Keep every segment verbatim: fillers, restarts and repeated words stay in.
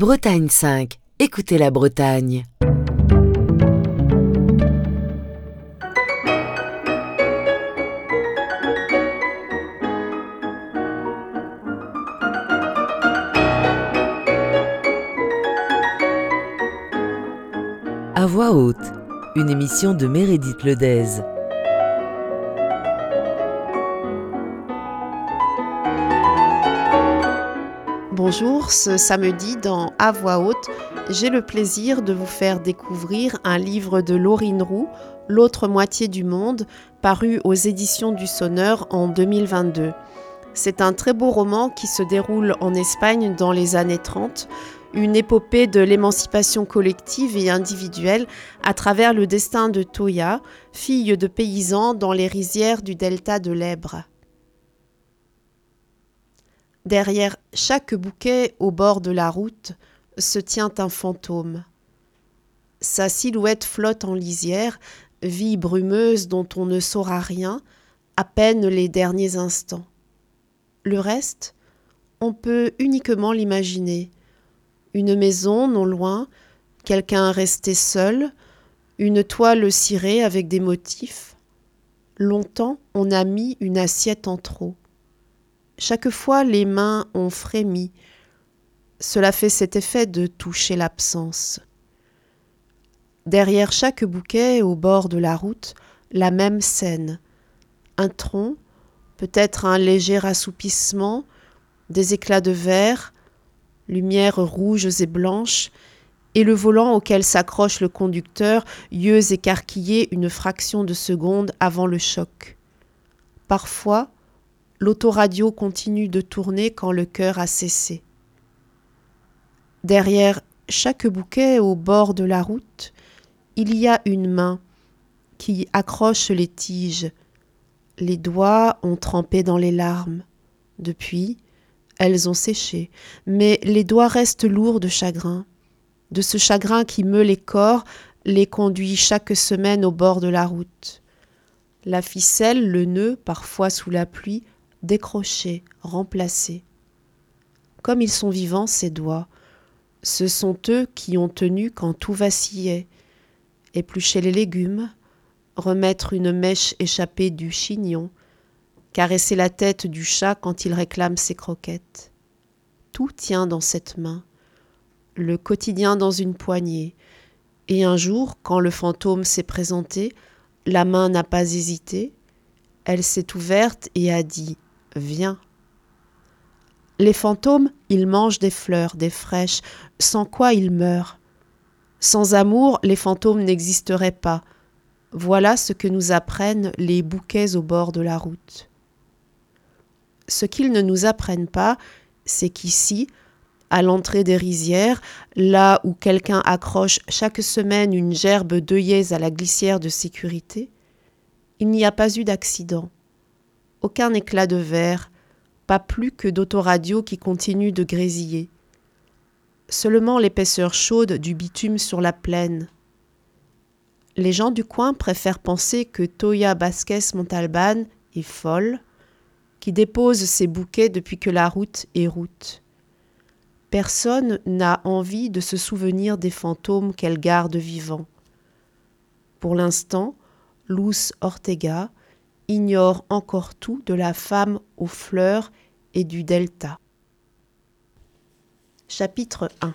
Bretagne cinq. Écoutez la Bretagne. À voix haute, une émission de Meredith Ledez. Bonjour, ce samedi dans À voix haute, j'ai le plaisir de vous faire découvrir un livre de Laurine Roux, L'autre moitié du monde, paru aux éditions du Sonneur en deux mille vingt-deux. C'est un très beau roman qui se déroule en Espagne dans les années trente, une épopée de l'émancipation collective et individuelle à travers le destin de Toya, fille de paysans dans les rizières du delta de l'Èbre. Derrière chaque bouquet au bord de la route se tient un fantôme. Sa silhouette flotte en lisière, vie brumeuse dont on ne saura rien, à peine les derniers instants. Le reste, on peut uniquement l'imaginer. Une maison non loin, quelqu'un resté seul, une toile cirée avec des motifs. Longtemps, on a mis une assiette en trop. Chaque fois, les mains ont frémi. Cela fait cet effet de toucher l'absence. Derrière chaque bouquet, au bord de la route, la même scène. Un tronc, peut-être un léger assoupissement, des éclats de verre, lumières rouges et blanches, et le volant auquel s'accroche le conducteur, yeux écarquillés une fraction de seconde avant le choc. Parfois, l'autoradio continue de tourner quand le cœur a cessé. Derrière chaque bouquet au bord de la route, il y a une main qui accroche les tiges. Les doigts ont trempé dans les larmes. Depuis, elles ont séché, mais les doigts restent lourds de chagrin. De ce chagrin qui meut les corps, les conduit chaque semaine au bord de la route. La ficelle, le nœud, parfois sous la pluie, décrochés, remplacés. Comme ils sont vivants, ces doigts, ce sont eux qui ont tenu quand tout vacillait. Éplucher les légumes, remettre une mèche échappée du chignon, caresser la tête du chat quand il réclame ses croquettes. Tout tient dans cette main, le quotidien dans une poignée. Et un jour, quand le fantôme s'est présenté, la main n'a pas hésité, elle s'est ouverte et a dit « Viens ». Les fantômes, ils mangent des fleurs, des fraîches, sans quoi ils meurent. Sans amour, les fantômes n'existeraient pas. Voilà ce que nous apprennent les bouquets au bord de la route. Ce qu'ils ne nous apprennent pas, c'est qu'ici, à l'entrée des rizières, là où quelqu'un accroche chaque semaine une gerbe d'œillets à la glissière de sécurité, il n'y a pas eu d'accident. Aucun éclat de verre, pas plus que d'autoradio qui continue de grésiller. Seulement l'épaisseur chaude du bitume sur la plaine. Les gens du coin préfèrent penser que Toya Vázquez Montalbán est folle, qui dépose ses bouquets depuis que la route est route. Personne n'a envie de se souvenir des fantômes qu'elle garde vivants. Pour l'instant, Luz Ortega ignore encore tout de la femme aux fleurs et du delta. Chapitre un.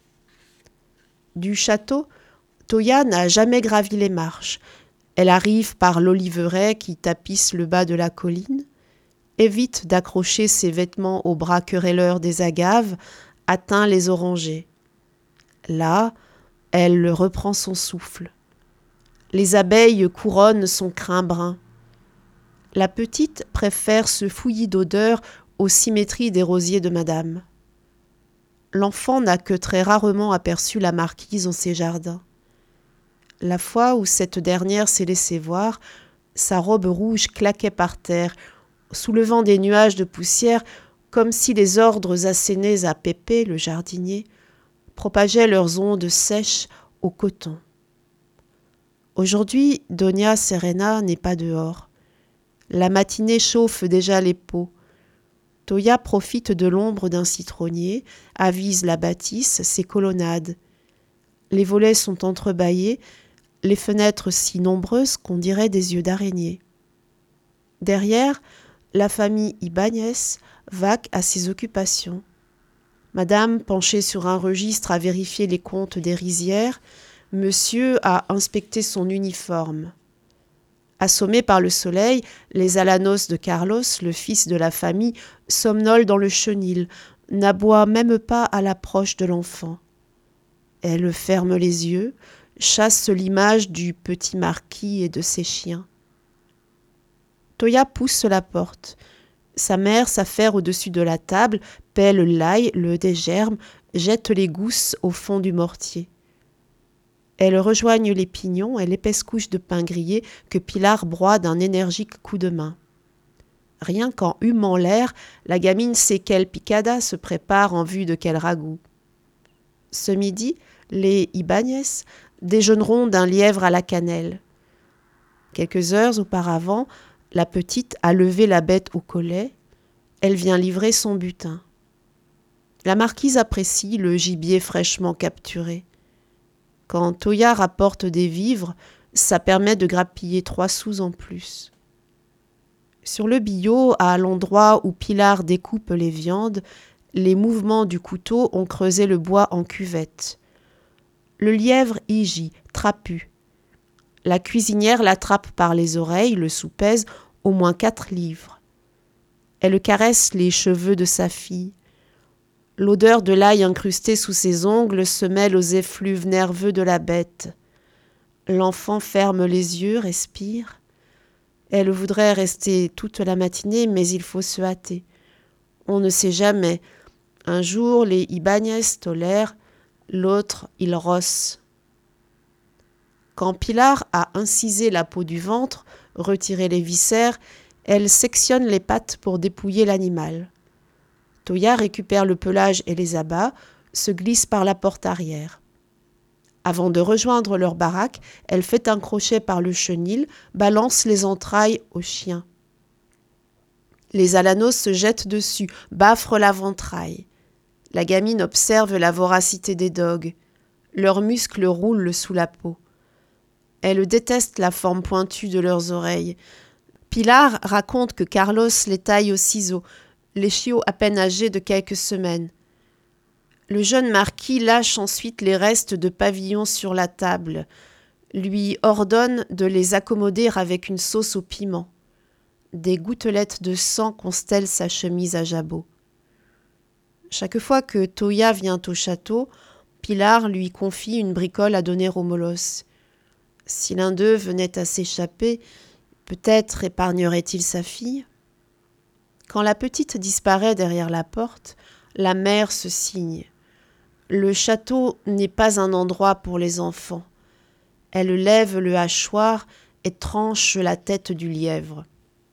Du château, Toya n'a jamais gravi les marches. Elle arrive par l'oliveraie qui tapisse le bas de la colline, évite d'accrocher ses vêtements aux bras querelleurs des agaves, atteint les orangers. Là, elle reprend son souffle. Les abeilles couronnent son crin brun. La petite préfère ce fouillis d'odeur aux symétries des rosiers de madame. L'enfant n'a que très rarement aperçu la marquise en ses jardins. La fois où cette dernière s'est laissée voir, sa robe rouge claquait par terre, soulevant des nuages de poussière comme si les ordres assénés à Pépé, le jardinier, propageaient leurs ondes sèches au coton. Aujourd'hui, Doña Serena n'est pas dehors. La matinée chauffe déjà les peaux. Toya profite de l'ombre d'un citronnier, avise la bâtisse, ses colonnades. Les volets sont entrebâillés, les fenêtres si nombreuses qu'on dirait des yeux d'araignée. Derrière, la famille Ibáñez vaque à ses occupations. Madame, penchée sur un registre à vérifier les comptes des rizières, monsieur a inspecté son uniforme. Assommés par le soleil, les alanos de Carlos, le fils de la famille, somnolent dans le chenil, n'aboient même pas à l'approche de l'enfant. Elle ferme les yeux, chasse l'image du petit marquis et de ses chiens. Toya pousse la porte. Sa mère s'affaire au-dessus de la table, pèle l'ail, le dégerme, jette les gousses au fond du mortier. Elles rejoignent les pignons et l'épaisse couche de pain grillé que Pilar broie d'un énergique coup de main. Rien qu'en humant l'air, la gamine sait quelle picada se prépare en vue de quel ragoût. Ce midi, les Ibáñez déjeuneront d'un lièvre à la cannelle. Quelques heures auparavant, la petite a levé la bête au collet. Elle vient livrer son butin. La marquise apprécie le gibier fraîchement capturé. Quand Toya rapporte des vivres, ça permet de grappiller trois sous en plus. Sur le billot, à l'endroit où Pilar découpe les viandes, les mouvements du couteau ont creusé le bois en cuvette. Le lièvre y gît, trapu. La cuisinière l'attrape par les oreilles, le soupèse, au moins quatre livres. Elle caresse les cheveux de sa fille. L'odeur de l'ail incrusté sous ses ongles se mêle aux effluves nerveux de la bête. L'enfant ferme les yeux, respire. Elle voudrait rester toute la matinée, mais il faut se hâter. On ne sait jamais. Un jour, les Ibáñez tolèrent, l'autre, ils rossent. Quand Pilar a incisé la peau du ventre, retiré les viscères, elle sectionne les pattes pour dépouiller l'animal. Toya récupère le pelage et les abat, se glisse par la porte arrière. Avant de rejoindre leur baraque, elle fait un crochet par le chenil, balance les entrailles au chien. Les alanos se jettent dessus, baffrent la ventraille. La gamine observe la voracité des dogues. Leurs muscles roulent sous la peau. Elle déteste la forme pointue de leurs oreilles. Pilar raconte que Carlos les taille au ciseau, les chiots à peine âgés de quelques semaines. Le jeune marquis lâche ensuite les restes de pavillon sur la table, lui ordonne de les accommoder avec une sauce au piment. Des gouttelettes de sang constellent sa chemise à jabot. Chaque fois que Toya vient au château, Pilar lui confie une bricole à donner aux molosses. Si l'un d'eux venait à s'échapper, peut-être épargnerait-il sa fille. Quand la petite disparaît derrière la porte, la mère se signe. Le château n'est pas un endroit pour les enfants. Elle lève le hachoir et tranche la tête du lièvre.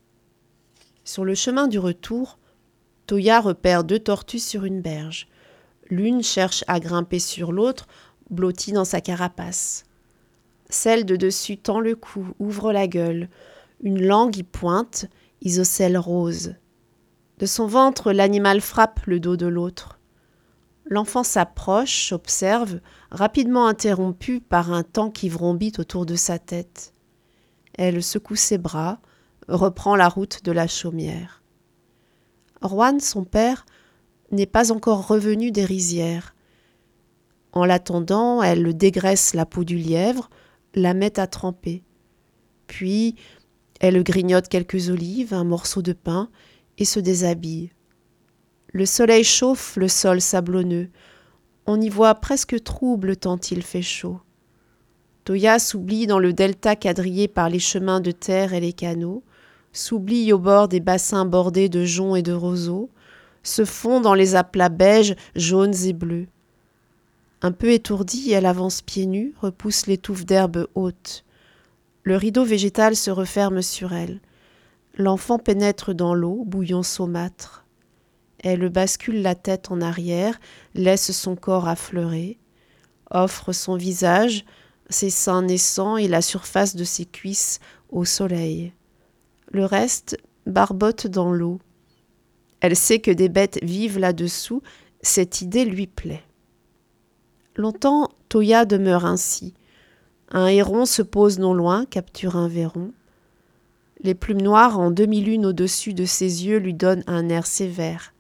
Sur le chemin du retour, Toya repère deux tortues sur une berge. L'une cherche à grimper sur l'autre, blottie dans sa carapace. Celle de dessus tend le cou, ouvre la gueule. Une langue y pointe, isocèle rose. De son ventre, l'animal frappe le dos de l'autre. L'enfant s'approche, observe, rapidement interrompu par un temps qui vrombit autour de sa tête. Elle secoue ses bras, reprend la route de la chaumière. Juan, son père, n'est pas encore revenu des rizières. En l'attendant, elle dégraisse la peau du lièvre, la met à tremper. Puis, elle grignote quelques olives, un morceau de pain et se déshabille. Le soleil chauffe le sol sablonneux. On y voit presque trouble tant il fait chaud. Toya s'oublie dans le delta quadrillé par les chemins de terre et les canaux, s'oublie au bord des bassins bordés de joncs et de roseaux, se fond dans les aplats beiges, jaunes et bleus. Un peu étourdie, elle avance pieds nus, repousse les touffes d'herbes hautes. Le rideau végétal se referme sur elle. L'enfant pénètre dans l'eau, bouillon saumâtre. Elle bascule la tête en arrière, laisse son corps affleurer, offre son visage, ses seins naissants et la surface de ses cuisses au soleil. Le reste barbote dans l'eau. Elle sait que des bêtes vivent là-dessous, cette idée lui plaît. Longtemps, Toya demeure ainsi. Un héron se pose non loin, capture un verron. Les plumes noires en demi-lune au-dessus de ses yeux lui donnent un air sévère.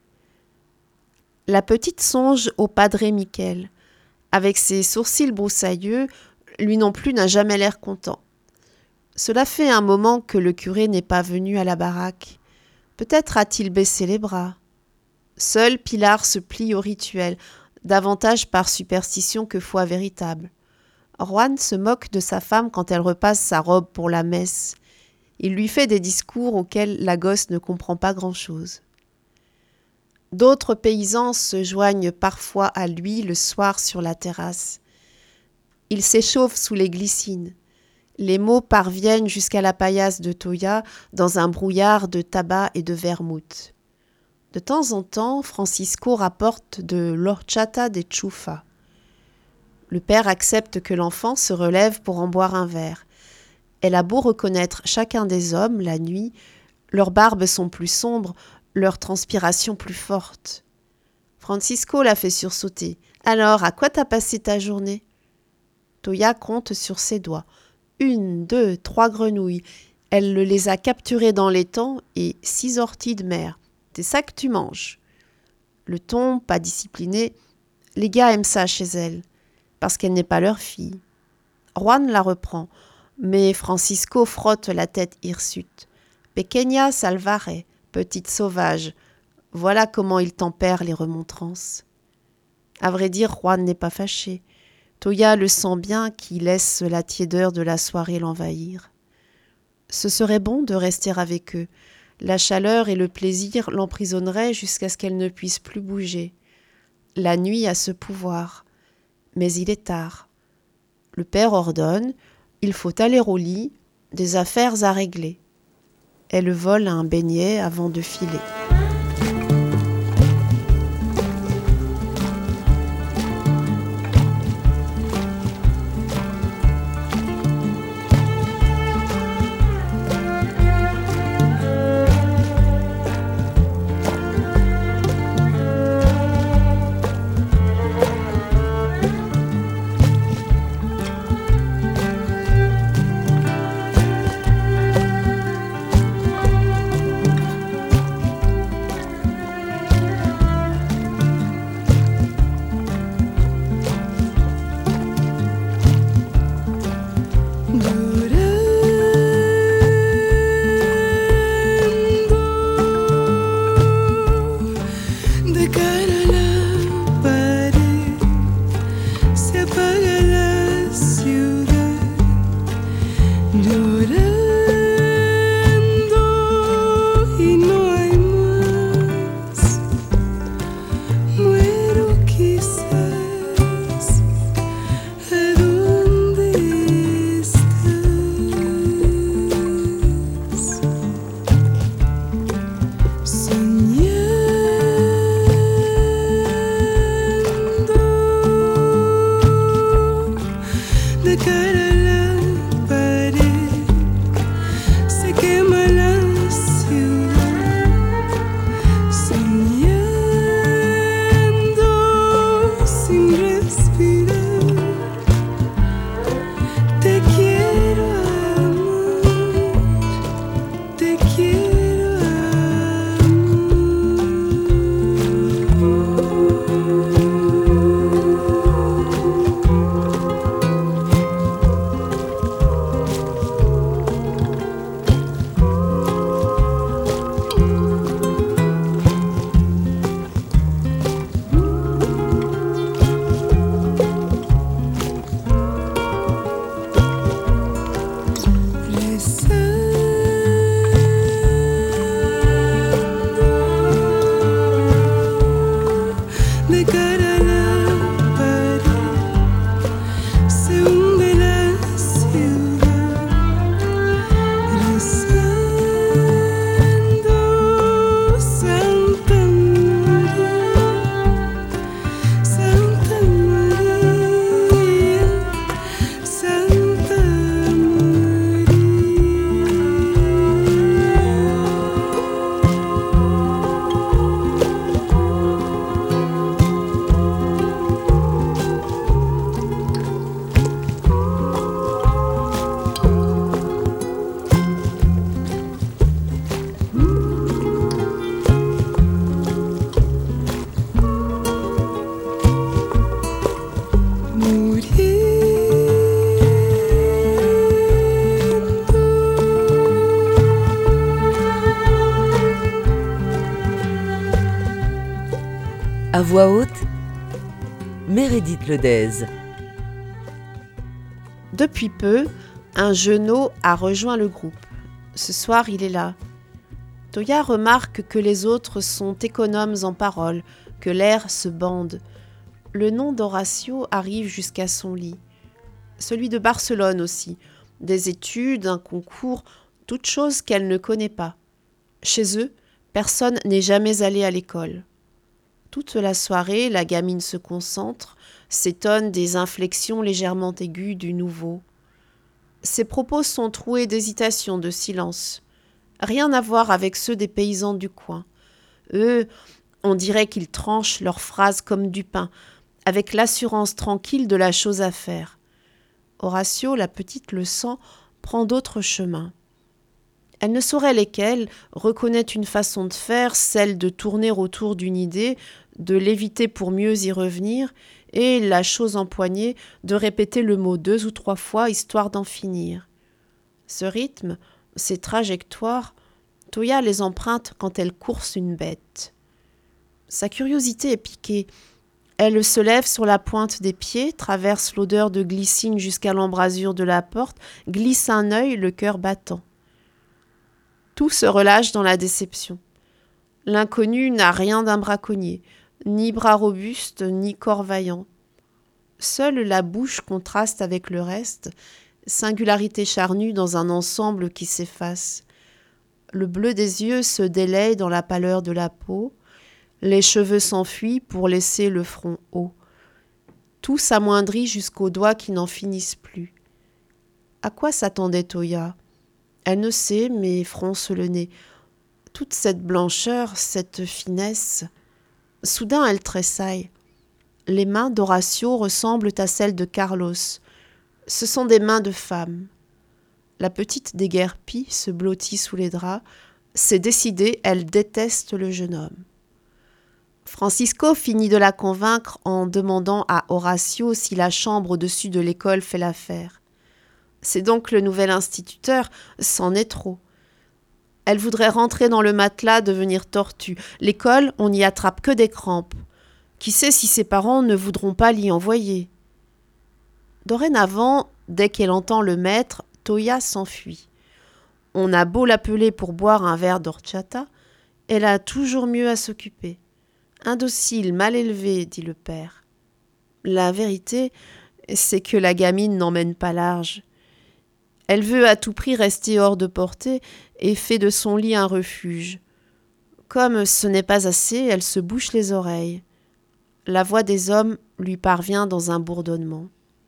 La petite songe au padre Miquel. Avec ses sourcils broussailleux, lui non plus n'a jamais l'air content. Cela fait un moment que le curé n'est pas venu à la baraque. Peut-être a-t-il baissé les bras. Seul Pilar se plie au rituel, davantage par superstition que foi véritable. Juan se moque de sa femme quand elle repasse sa robe pour la messe. Il lui fait des discours auxquels la gosse ne comprend pas grand-chose. D'autres paysans se joignent parfois à lui le soir sur la terrasse. Il s'échauffe sous les glycines. Les mots parviennent jusqu'à la paillasse de Toya dans un brouillard de tabac et de vermouth. De temps en temps, Francisco rapporte de l'horchata de chufa. Le père accepte que l'enfant se relève pour en boire un verre. Elle a beau reconnaître chacun des hommes, la nuit, leurs barbes sont plus sombres, leur transpiration plus forte. Francisco la fait sursauter. « Alors, à quoi t'as passé ta journée ?» Toya compte sur ses doigts. Une, deux, trois grenouilles. Elle les a capturées dans l'étang et six orties de mer. C'est ça que tu manges. Le ton, pas discipliné, les gars aiment ça chez elle, parce qu'elle n'est pas leur fille. Juan la reprend. Mais Francisco frotte la tête hirsute. « Pequeña salvaje, petite sauvage. » Voilà comment il tempère les remontrances. À vrai dire, Juan n'est pas fâché. Toya le sent bien qui laisse la tiédeur de la soirée l'envahir. Ce serait bon de rester avec eux. La chaleur et le plaisir l'emprisonneraient jusqu'à ce qu'elle ne puisse plus bouger. La nuit a ce pouvoir. Mais il est tard. Le père ordonne. Il faut aller au lit, des affaires à régler. Elle vole un beignet avant de filer. À voix haute, Meredith Ledez. Depuis peu, un genou a rejoint le groupe. Ce soir, il est là. Toya remarque que les autres sont économes en paroles, que l'air se bande. Le nom d'Horacio arrive jusqu'à son lit. Celui de Barcelone aussi. Des études, un concours, toutes choses qu'elle ne connaît pas. Chez eux, personne n'est jamais allé à l'école. Toute la soirée, la gamine se concentre, s'étonne des inflexions légèrement aiguës du nouveau. Ses propos sont troués d'hésitation, de silence. Rien à voir avec ceux des paysans du coin. Eux, on dirait qu'ils tranchent leurs phrases comme du pain, avec l'assurance tranquille de la chose à faire. Horacio, la petite le sent, prend d'autres chemins. Elle ne saurait lesquels, reconnaît une façon de faire, celle de tourner autour d'une idée, de l'éviter pour mieux y revenir, et, la chose empoignée, de répéter le mot deux ou trois fois, histoire d'en finir. Ce rythme, ces trajectoires, Toya les emprunte quand elle course une bête. Sa curiosité est piquée. Elle se lève sur la pointe des pieds, traverse l'odeur de glycine jusqu'à l'embrasure de la porte, glisse un œil, le cœur battant. Tout se relâche dans la déception. L'inconnu n'a rien d'un braconnier, ni bras robuste, ni corps vaillant. Seule la bouche contraste avec le reste, singularité charnue dans un ensemble qui s'efface. Le bleu des yeux se délaye dans la pâleur de la peau, les cheveux s'enfuient pour laisser le front haut. Tout s'amoindrit jusqu'aux doigts qui n'en finissent plus. À quoi s'attendait Toya ? Elle ne sait, mais fronce le nez. Toute cette blancheur, cette finesse. Soudain, elle tressaille. Les mains d'Horacio ressemblent à celles de Carlos. Ce sont des mains de femme. La petite déguerpie se blottit sous les draps. C'est décidé, elle déteste le jeune homme. Francisco finit de la convaincre en demandant à Horacio si la chambre au-dessus de l'école fait l'affaire. C'est donc le nouvel instituteur, c'en est trop. Elle voudrait rentrer dans le matelas, devenir tortue. L'école, on n'y attrape que des crampes. Qui sait si ses parents ne voudront pas l'y envoyer. Dorénavant, dès qu'elle entend le maître, Toya s'enfuit. On a beau l'appeler pour boire un verre d'horchata, elle a toujours mieux à s'occuper. Indocile, mal élevée, dit le père. La vérité, c'est que la gamine n'emmène pas large. Elle veut à tout prix rester hors de portée et fait de son lit un refuge. Comme ce n'est pas assez, elle se bouche les oreilles. La voix des hommes lui parvient dans un bourdonnement.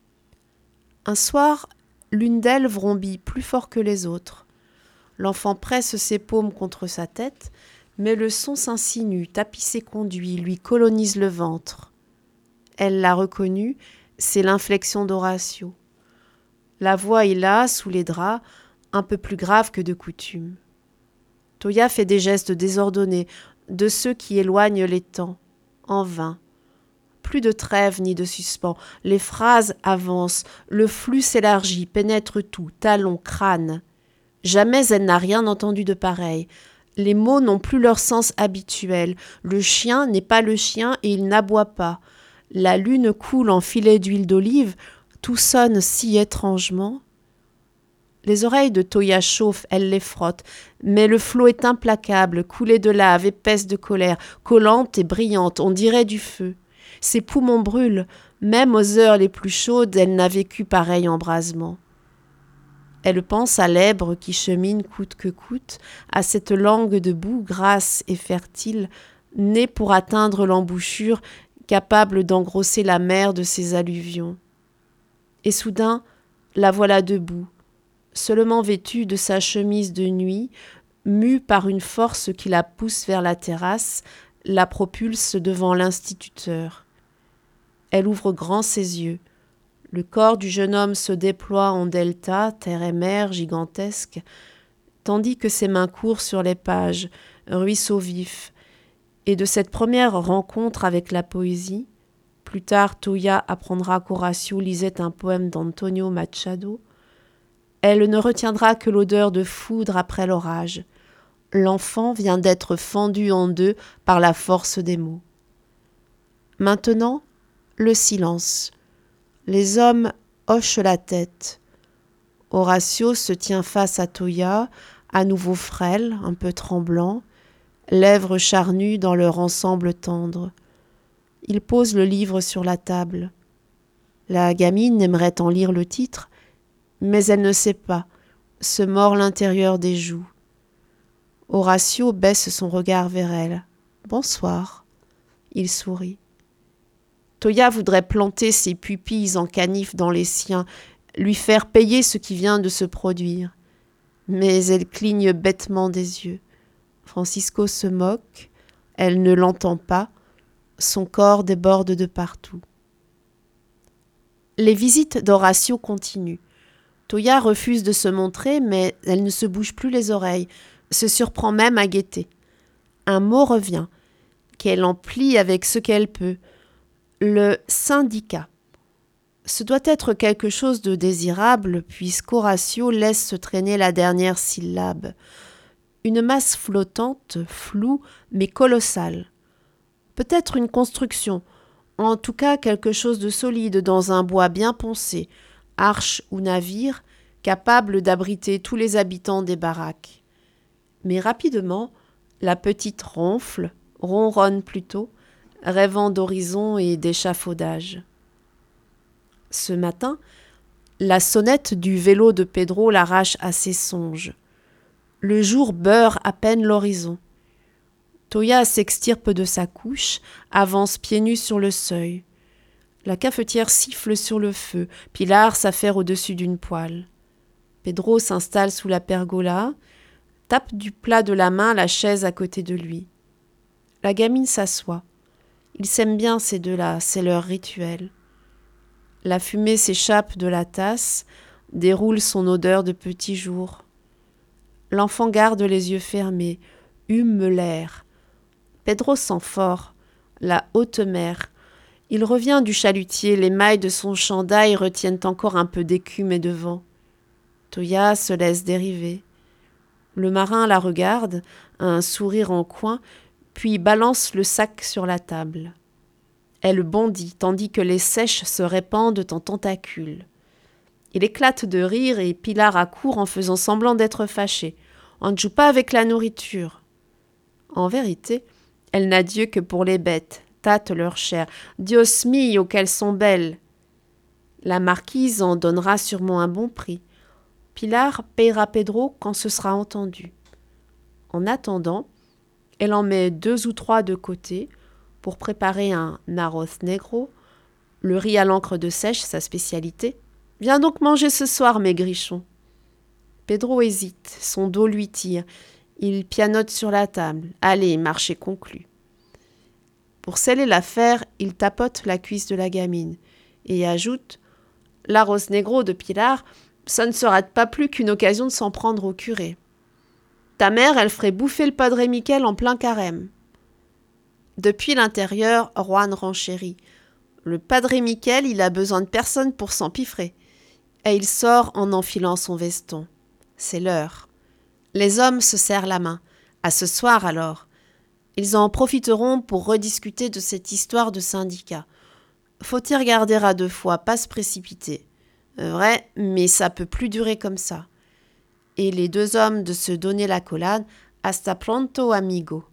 Un soir, l'une d'elles vrombit plus fort que les autres. L'enfant presse ses paumes contre sa tête, mais le son s'insinue, tapit ses conduits, lui colonise le ventre. Elle l'a reconnu, c'est l'inflexion d'Horacio. La voix est là, sous les draps, un peu plus grave que de coutume. Toya fait des gestes désordonnés, de ceux qui éloignent les temps, en vain. Plus de trêve ni de suspens, les phrases avancent, le flux s'élargit, pénètre tout, talon, crâne. Jamais elle n'a rien entendu de pareil. Les mots n'ont plus leur sens habituel. Le chien n'est pas le chien et il n'aboie pas. La lune coule en filets d'huile d'olive, tout sonne si étrangement. Les oreilles de Toya chauffent, elle les frotte, mais le flot est implacable, coulée de lave, épaisse de colère, collante et brillante, on dirait du feu. Ses poumons brûlent, même aux heures les plus chaudes, elle n'a vécu pareil embrasement. Elle pense à l'èbre qui chemine coûte que coûte, à cette langue de boue grasse et fertile, née pour atteindre l'embouchure, capable d'engrosser la mer de ses alluvions. Et soudain, la voilà debout, seulement vêtue de sa chemise de nuit, mue par une force qui la pousse vers la terrasse, la propulse devant l'instituteur. Elle ouvre grand ses yeux. Le corps du jeune homme se déploie en delta, terre et mer gigantesque, tandis que ses mains courent sur les pages, ruisseau vif. Et de cette première rencontre avec la poésie, plus tard Toya apprendra qu'Horacio lisait un poème d'Antonio Machado, elle ne retiendra que l'odeur de foudre après l'orage. L'enfant vient d'être fendu en deux par la force des mots. Maintenant, le silence. Les hommes hochent la tête. Horatio se tient face à Toya, à nouveau frêle, un peu tremblant, lèvres charnues dans leur ensemble tendre. Il pose le livre sur la table. La gamine aimerait en lire le titre, mais elle ne sait pas, se mord l'intérieur des joues. Horatio baisse son regard vers elle. « Bonsoir. » Il sourit. Toya voudrait planter ses pupilles en canif dans les siens, lui faire payer ce qui vient de se produire. Mais elle cligne bêtement des yeux. Francisco se moque, elle ne l'entend pas, son corps déborde de partout. Les visites d'Horatio continuent. Toya refuse de se montrer, mais elle ne se bouge plus les oreilles, se surprend même à guetter. Un mot revient, qu'elle emplit avec ce qu'elle peut. Le syndicat. Ce doit être quelque chose de désirable, puisqu'Horatio laisse se traîner la dernière syllabe. Une masse flottante, floue, mais colossale. Peut-être une construction, en tout cas quelque chose de solide dans un bois bien poncé, arche ou navire, capable d'abriter tous les habitants des baraques. Mais rapidement, la petite ronfle, ronronne plutôt, rêvant d'horizon et d'échafaudage. Ce matin, la sonnette du vélo de Pedro l'arrache à ses songes. Le jour beurre à peine l'horizon. Toya s'extirpe de sa couche, avance pieds nus sur le seuil. La cafetière siffle sur le feu, Pilar s'affaire au-dessus d'une poêle. Pedro s'installe sous la pergola, tape du plat de la main la chaise à côté de lui. La gamine s'assoit. Ils s'aiment bien ces deux-là, c'est leur rituel. La fumée s'échappe de la tasse, déroule son odeur de petit jour. L'enfant garde les yeux fermés, hume l'air. Pedro sent fort, la haute mer. Il revient du chalutier, les mailles de son chandail retiennent encore un peu d'écume et de vent. Toya se laisse dériver. Le marin la regarde, un sourire en coin, puis balance le sac sur la table. Elle bondit, tandis que les sèches se répandent en tentacules. Il éclate de rire et Pilar accourt en faisant semblant d'être fâchée. On ne joue pas avec la nourriture. En vérité, elle n'a Dieu que pour les bêtes, tâte leur chair. Dios mio, qu'elles sont belles. La marquise en donnera sûrement un bon prix. Pilar payera Pedro quand ce sera entendu. En attendant, elle en met deux ou trois de côté pour préparer un arroz negro, le riz à l'encre de sèche, sa spécialité. « Viens donc manger ce soir, maigrichon. » Pedro hésite, son dos lui tire. Il pianote sur la table. Allez, marché conclu. Pour sceller l'affaire, il tapote la cuisse de la gamine et ajoute « L'arroz negro de Pilar, ça ne sera pas plus qu'une occasion de s'en prendre au curé. Ta mère, elle ferait bouffer le padre Miquel en plein carême. » Depuis l'intérieur, Juan renchérit. Le padre Miquel, il a besoin de personne pour s'empiffrer. Et il sort en enfilant son veston. C'est l'heure. Les hommes se serrent la main. À ce soir alors. Ils en profiteront pour rediscuter de cette histoire de syndicat. Faut y regarder à deux fois, pas se précipiter. Vrai, mais ça peut plus durer comme ça. Et les deux hommes de se donner l'accolade. Hasta pronto, amigo.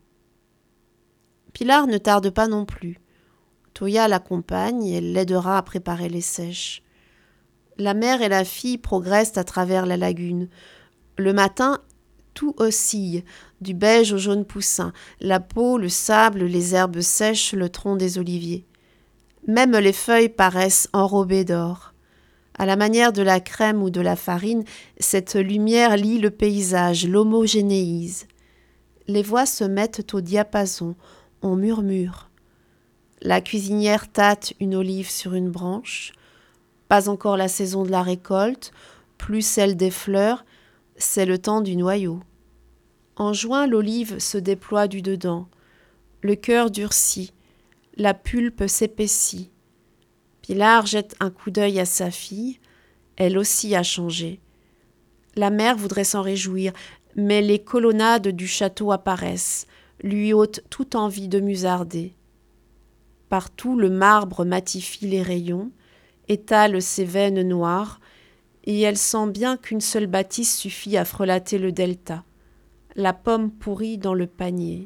Pilar ne tarde pas non plus. Toya l'accompagne et elle l'aidera à préparer les sèches. La mère et la fille progressent à travers la lagune. Le matin, tout oscille, du beige au jaune poussin, la peau, le sable, les herbes sèches, le tronc des oliviers. Même les feuilles paraissent enrobées d'or. À la manière de la crème ou de la farine, cette lumière lie le paysage, l'homogénéise. Les voix se mettent au diapason, on murmure. La cuisinière tâte une olive sur une branche. Pas encore la saison de la récolte, plus celle des fleurs, c'est le temps du noyau. En juin, l'olive se déploie du dedans. Le cœur durcit, la pulpe s'épaissit. Pilar jette un coup d'œil à sa fille, elle aussi a changé. La mère voudrait s'en réjouir, mais les colonnades du château apparaissent, lui ôtent toute envie de musarder. Partout, le marbre matifie les rayons, étale ses veines noires, et elle sent bien qu'une seule bâtisse suffit à frelater le delta, la pomme pourrie dans le panier.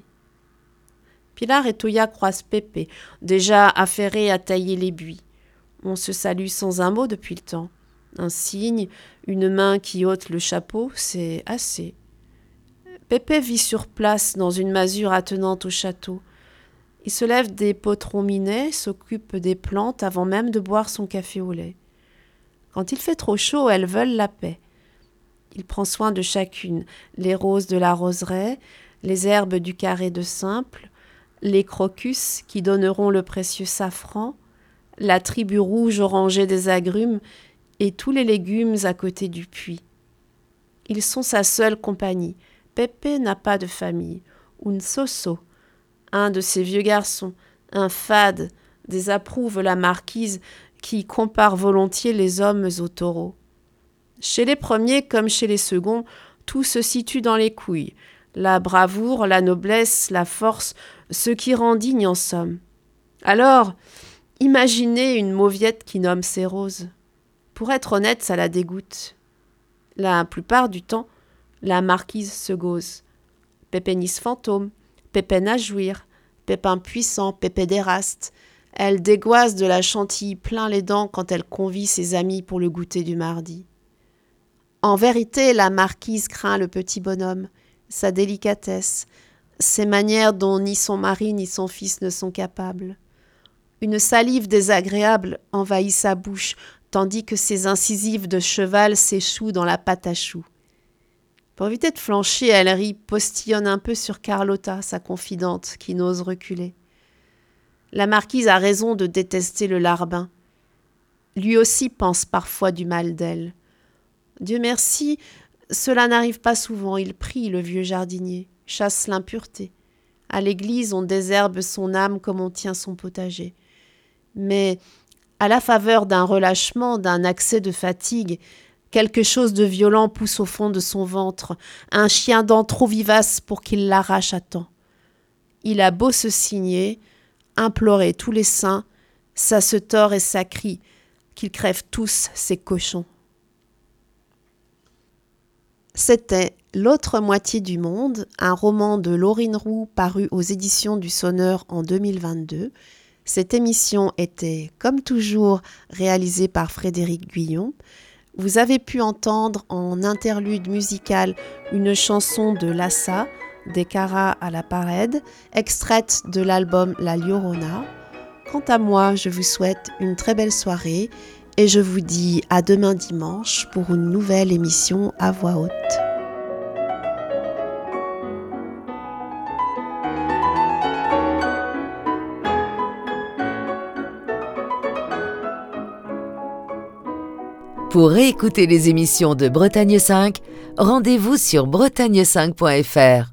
Pilar et Toya croisent Pépé, déjà affairé à tailler les buis. On se salue sans un mot depuis le temps. Un signe, une main qui ôte le chapeau, c'est assez. Pépé vit sur place dans une masure attenante au château. Il se lève des potrons minés, s'occupe des plantes avant même de boire son café au lait. Quand il fait trop chaud, elles veulent la paix. Il prend soin de chacune, les roses de la roseraie, les herbes du carré de Simple, les crocus qui donneront le précieux safran, la tribu rouge orangée des agrumes et tous les légumes à côté du puits. Ils sont sa seule compagnie. Pépé n'a pas de famille. Un soso, un de ces vieux garçons, un fade, désapprouve la marquise qui compare volontiers les hommes aux taureaux. Chez les premiers comme chez les seconds, tout se situe dans les couilles. La bravoure, la noblesse, la force, ce qui rend digne en somme. Alors, imaginez une mauviette qui nomme ses roses. Pour être honnête, ça la dégoûte. La plupart du temps, la marquise se gauze. Pépénis fantôme, Pépène à jouir, Pépin puissant, Pépé d'Éraste. Elle dégoise de la chantilly plein les dents quand elle convie ses amis pour le goûter du mardi. En vérité, la marquise craint le petit bonhomme, sa délicatesse, ses manières dont ni son mari ni son fils ne sont capables. Une salive désagréable envahit sa bouche, tandis que ses incisives de cheval s'échouent dans la pâte à choux. Pour éviter de flancher, elle rit, postillonne un peu sur Carlotta, sa confidente, qui n'ose reculer. La marquise a raison de détester le larbin. Lui aussi pense parfois du mal d'elle. Dieu merci, cela n'arrive pas souvent, il prie, le vieux jardinier, chasse l'impureté. À l'église, on désherbe son âme comme on tient son potager. Mais à la faveur d'un relâchement, d'un accès de fatigue, quelque chose de violent pousse au fond de son ventre, un chien-dent trop vivace pour qu'il l'arrache à temps. Il a beau se signer, implorer tous les saints, ça se tord et ça crie, qu'ils crèvent tous ces cochons. C'était L'autre moitié du monde, un roman de Laurine Roux paru aux éditions du Sonneur en deux mille vingt-deux. Cette émission était, comme toujours, réalisée par Frédéric Guyon. Vous avez pu entendre en interlude musical une chanson de Lassa, Des Caras à la Parede, extraite de l'album La Llorona. Quant à moi, je vous souhaite une très belle soirée et je vous dis à demain dimanche pour une nouvelle émission à voix haute. Pour réécouter les émissions de Bretagne cinq, rendez-vous sur bretagne cinq point f r.